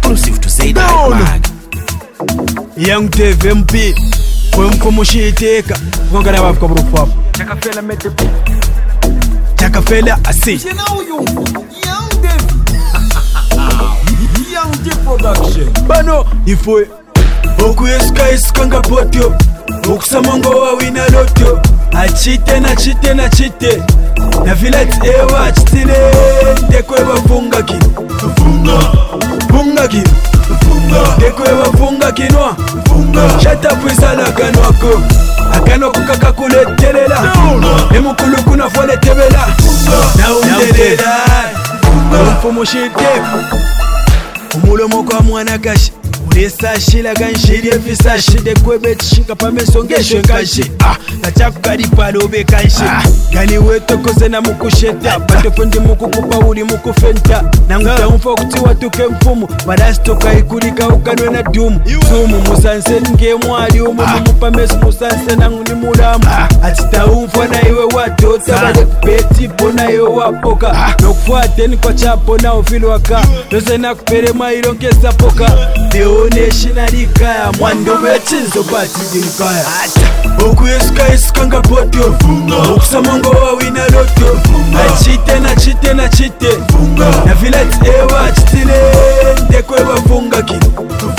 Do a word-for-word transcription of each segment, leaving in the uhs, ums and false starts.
Exclusive to say that mag. Young Dave M P Kwemfumushiteka Ngongana bafika burupapu Chakafela mete Chakafela asi You know you Young Dave Young Dave production Bano ifwe Okuyesuka isuka nga potyo Okusamongo wa wina lotyo Achite na chite na chite Na vilati ewa achitile Ndekwe bafunga kino Funga Funga kino Funga Ndekwe bafunga kinwa Funga Shata pwisala kanwako Akano kukaka kuletelela Emukulu kuna fole tebela Na underela Umfumushiteka Umulomo kwa mwana kashi Ulesa shila ganshiri efisa shide kwebe chishika pameso ngesho kanshi Ah, tachaku karipa lobe kanshi ah. Gani weto kose na mukusheta Pate fundi mukukupa uli mukufenta Nanguta umfa kuti watuke mfumu Badastoka ikulika ukanwe na dumu Sumu musanse nge mwari umu ah. Mupameso musanse nangu ni mulamu ah. Atita umfa na iwe watota Bade kupeti pona iwe wapoka ah. Nokufuate ni kwa chapo na ufilo waka Nose na kupere mailo nkesa poka Nationally kaya mwando bechinzo bati dimkaya Okuyesuka isuka nga potyo Okusamongo wa wina lotyo Achite na chite na chite Na vilati ewa achitile Ndekwe bafunga kino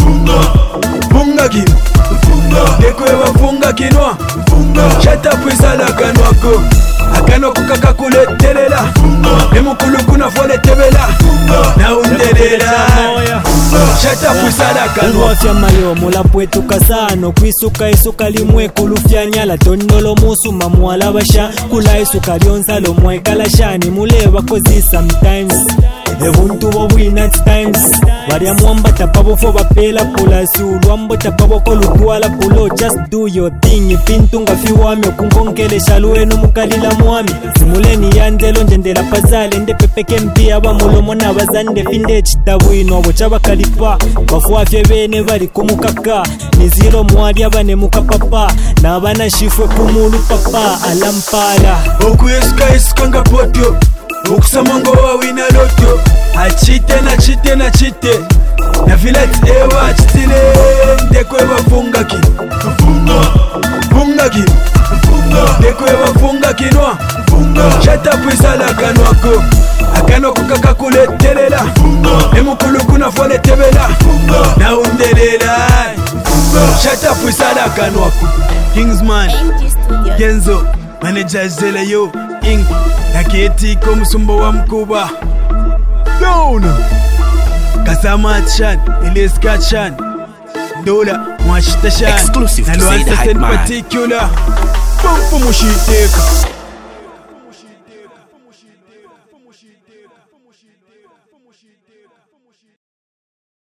Funga kino Ndekwe bafunga kinwa Shata pwisala kanwako Akano kukaka kuletelela Emukulu kuna fole tebela Na underela Shata pwisala kanwako Uwafya mayo mula pwetu kasano Kwisuka isuka limwe kulufya nyala Tonolo musu mamuala basha Kula isuka lionza lo mwe kalashani Muleva kozi sometimes Ebuntu bo win at times Varia mwamba tapabo fo bapela pula Suruambo tapabo kolutuala pulo Just do your thing Ipintunga fiwami Okunkonkele shalue numukalila mwami Simuleni yandelo njendela pazale Nde pepeke mpia bamulomo na bazande Finde chitabuino abo chabakalipa Bafuafye bene bari kumukaka Niziro mwari abane mukapapa Na abana shifwe kumulu papa Alampala Okuyesuka isuka nga potyo Okusamongo wa wina lotyo Achite na chite na chite Na vilati ewa achitile Ndekwe bafunga kino Funga kino Ndekwe bafunga kinwa Shata pwisala kanwako Akano kukaka kuletelela Emukulu kuna fole tebela Na underela Shata pwisala kanwako Kingsman Genzo Manager Zela yo Ing Naketi komusumbo wa mkuba Down Kasama chan Iliska chan Dola Mwashita chan Exclusive to say the hype man particular Mfumushiteka